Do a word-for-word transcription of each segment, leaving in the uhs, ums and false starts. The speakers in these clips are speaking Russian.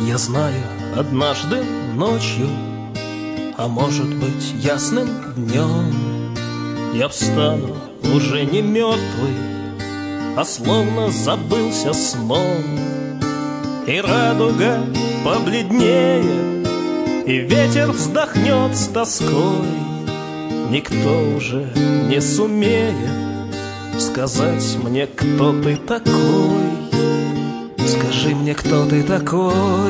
Я знаю, однажды ночью, а может быть ясным днем, я встану уже не мертвый, а словно забылся сном. И радуга побледнеет, и ветер вздохнет с тоской. Никто уже не сумеет сказать мне, кто ты такой. Скажи мне, кто ты такой.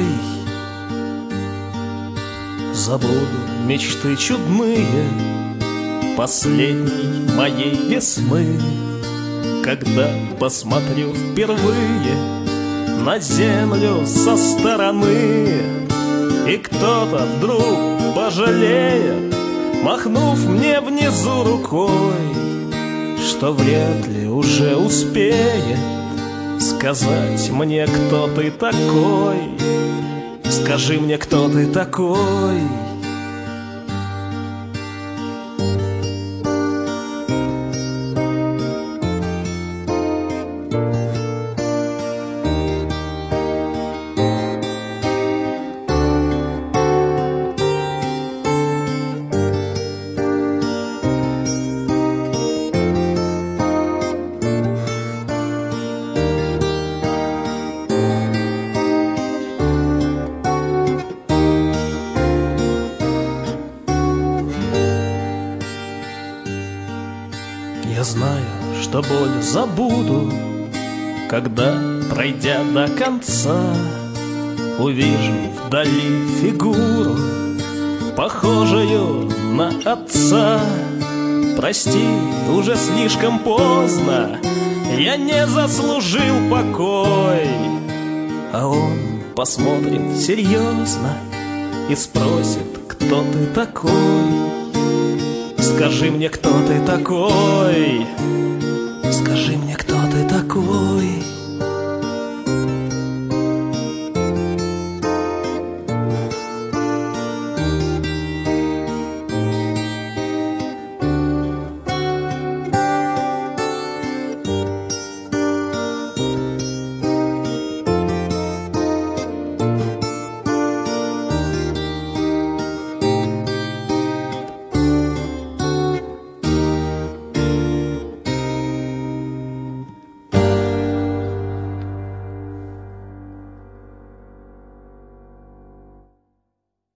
Забуду мечты чудные последней моей весны, когда посмотрю впервые на землю со стороны, и кто-то вдруг пожалеет, махнув мне внизу рукой, что вряд ли уже успеет сказать мне, кто ты такой. Скажи мне, кто ты такой. Я знаю, что боль забуду, когда, пройдя до конца, увижу вдали фигуру, похожую на отца. Прости, уже слишком поздно, я не заслужил покой. А он посмотрит серьезно и спросит, кто ты такой. Скажи мне, кто ты такой. Скажи мне, кто ты такой.